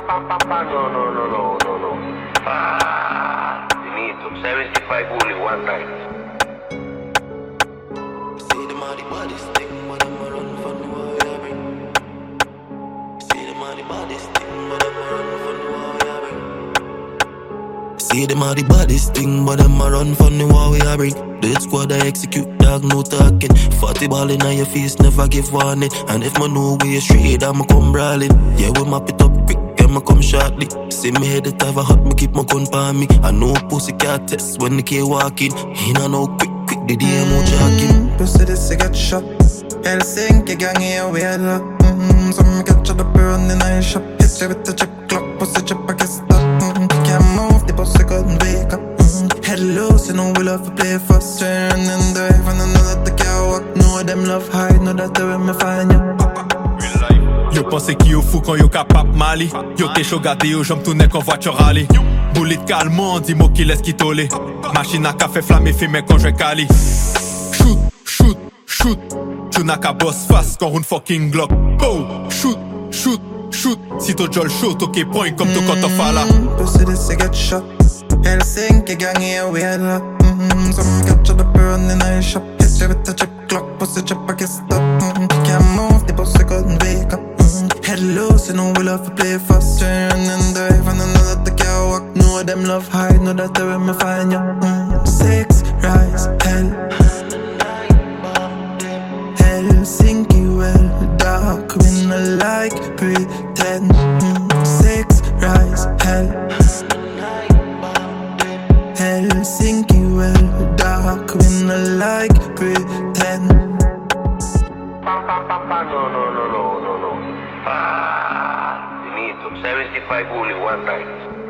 No. Finito. 75 bully one night. See the money body stick, but I'm a run from the war we are bring. See the money body stick, but I'm a run from the war we are bring. See the money body sting, but I'm a run from the war we are bring. Dead squad I execute, dog no talking. 40 ball in your face, never give warning. And if my know where you straight, I'ma come brawling. Yeah, we map it up quick, I'ma come shortly. See me head it have a hot, me keep my gun pa me. I know pussy can't test when the K walking. He not know quick, the DMO jacking. Pussy this get shot. Helsinki gang i weird. Som me catch the burn in a shop. Hit you with the chip clock, pussy chip I get stuck. Can't move, the pussy couldn't wake up. Head loose, you know we love to play fast. Turn in the heaven and know that the car walk. Know them love high, know that they will me find you. Yo pense ki yo fou quand yo kapap mali. Yo te chou gade yo jom tourne kon voiture rally. Boulit calmant, di mo ki laisse ki tole. Machine a ka fe flamme fime kon jwe kali. Shoot Tu n'as qu'à boss face quand une fucking Glock. Oh, shoot Si to jol shoot, ok point comme to quand on fala. Pussy this get shot. Helsinki gang i weird. Some catch the burn in a shop. Hit you with the chip clock, pussy chip I get stuck. Can't move, the pussy couldn't wake up. Head loose, you know we love to play fast. Turn in the heaven and know that the car walk. Know them love high, know that they will me find you. 6 rise, hell. Helsinki well dark, we no like pretend. 6 rise, hell. Helsinki well dark, we no like pretend. No. Finito. 75 bully one night.